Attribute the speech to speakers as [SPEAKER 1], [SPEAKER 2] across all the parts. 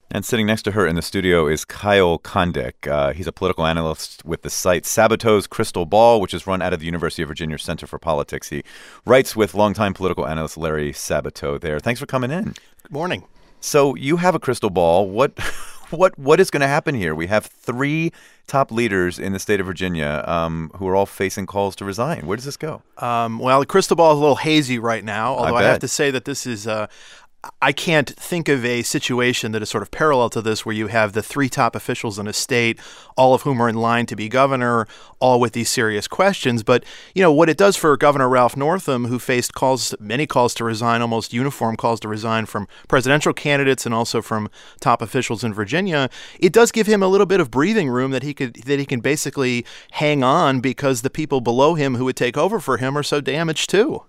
[SPEAKER 1] And sitting next to her in the studio is Kyle Kondik. He's a political analyst with the site Saboteau's Crystal Ball, which is run out of the University of Virginia Center for Politics. He writes with longtime political analyst Larry Sabato there. Thanks for coming in.
[SPEAKER 2] Good morning.
[SPEAKER 1] So you have a crystal ball. What is going to happen here? We have three top leaders in the state of Virginia who are all facing calls to resign. Where does this go?
[SPEAKER 2] Well, the crystal ball is a little hazy right now, although I have to say that this is I can't think of a situation that is sort of parallel to this where you have the three top officials in a state, all of whom are in line to be governor, all with these serious questions. But, you know, what it does for Governor Ralph Northam, who faced many calls to resign, almost uniform calls to resign from presidential candidates and also from top officials in Virginia, it does give him a little bit of breathing room that he can basically hang on because the people below him who would take over for him are so damaged too.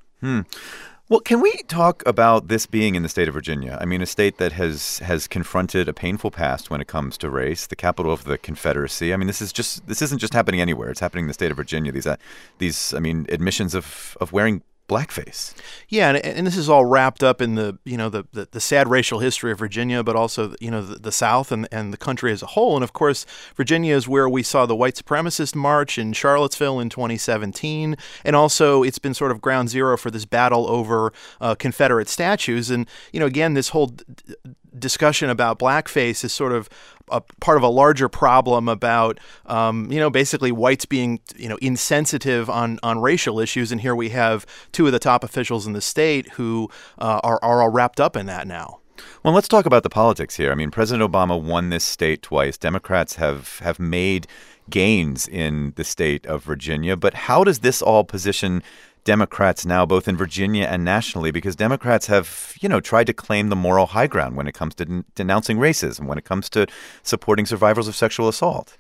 [SPEAKER 1] Well, can we talk about this being in the state of Virginia? I mean, a state that has confronted a painful past when it comes to race, the capital of the Confederacy. I mean, this isn't just happening anywhere. It's happening in the state of Virginia. These admissions of wearing blackface.
[SPEAKER 2] Yeah, and this is all wrapped up in the sad racial history of Virginia, but also the South and the country as a whole. And of course, Virginia is where we saw the white supremacist march in Charlottesville in 2017, and also it's been sort of ground zero for this battle over Confederate statues. And again, this whole discussion about blackface is sort of a part of a larger problem about, basically whites being, insensitive on racial issues. And here we have two of the top officials in the state who are all wrapped up in that now.
[SPEAKER 1] Well, let's talk about the politics here. I mean, President Obama won this state twice. Democrats have made gains in the state of Virginia. But how does this all position Democrats now, both in Virginia and nationally, because Democrats have, tried to claim the moral high ground when it comes to denouncing racism, when it comes to supporting survivors of sexual assault?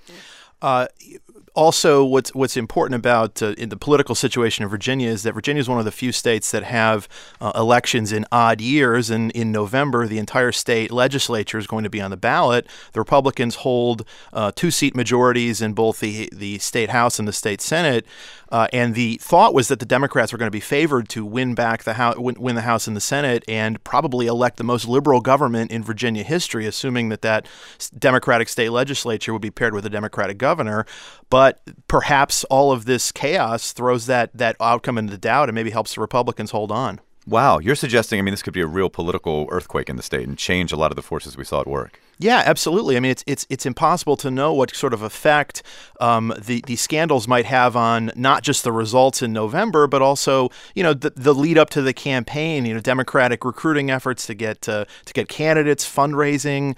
[SPEAKER 2] Also, what's important about in the political situation in Virginia is that Virginia is one of the few states that have elections in odd years. And in November, the entire state legislature is going to be on the ballot. The Republicans hold two-seat majorities in both the state House and the state Senate. And the thought was that the Democrats were going to be favored to win back the House, win the House and the Senate, and probably elect the most liberal government in Virginia history, assuming that Democratic state legislature would be paired with a Democratic governor. But perhaps all of this chaos throws that outcome into doubt and maybe helps the Republicans hold on.
[SPEAKER 1] Wow, you're suggesting, this could be a real political earthquake in the state and change a lot of the forces we saw at work.
[SPEAKER 2] Yeah, absolutely. It's impossible to know what sort of effect the scandals might have on not just the results in November, but also the lead up to the campaign. Democratic recruiting efforts to get candidates, fundraising,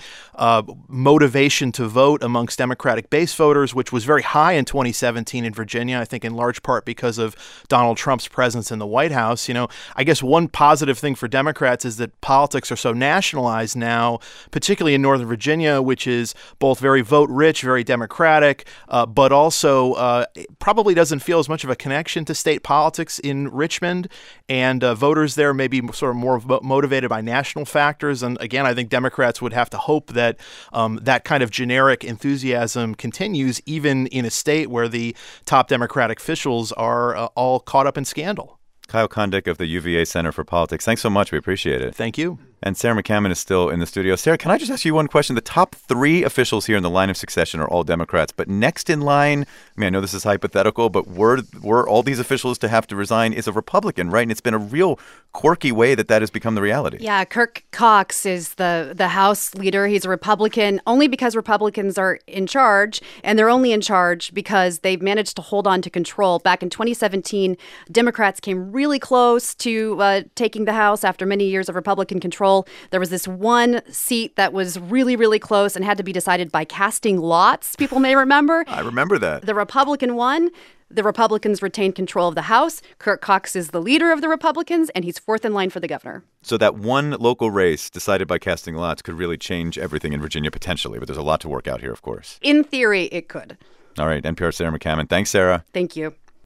[SPEAKER 2] motivation to vote amongst Democratic base voters, which was very high in 2017 in Virginia. I think in large part because of Donald Trump's presence in the White House. I guess one positive thing for Democrats is that politics are so nationalized now, particularly in Northern Virginia, which is both very vote-rich, very Democratic, but also probably doesn't feel as much of a connection to state politics in Richmond. And voters there may be sort of more motivated by national factors. And again, I think Democrats would have to hope that that kind of generic enthusiasm continues, even in a state where the top Democratic officials are all caught up in scandal.
[SPEAKER 1] Kyle Kondik of the UVA Center for Politics. Thanks so much. We appreciate it.
[SPEAKER 2] Thank you.
[SPEAKER 1] And Sarah McCammon is still in the studio. Sarah, can I just ask you one question? The top three officials here in the line of succession are all Democrats, but next in line, I know this is hypothetical, but were all these officials to have to resign is a Republican, right? And it's been a real quirky way that has become the reality.
[SPEAKER 3] Yeah, Kirk Cox is the House leader. He's a Republican only because Republicans are in charge, and they're only in charge because they've managed to hold on to control. Back in 2017, Democrats came really close to taking the House after many years of Republican control. There was this one seat that was really, really close and had to be decided by casting lots, people may remember.
[SPEAKER 1] I remember that.
[SPEAKER 3] The Republican won. The Republicans retained control of the House. Kirk Cox is the leader of the Republicans, and he's fourth in line for the governor.
[SPEAKER 1] So that one local race decided by casting lots could really change everything in Virginia potentially, but there's a lot to work out here, of course.
[SPEAKER 3] In theory, it could.
[SPEAKER 1] All right, NPR's Sarah McCammon. Thanks, Sarah.
[SPEAKER 3] Thank you.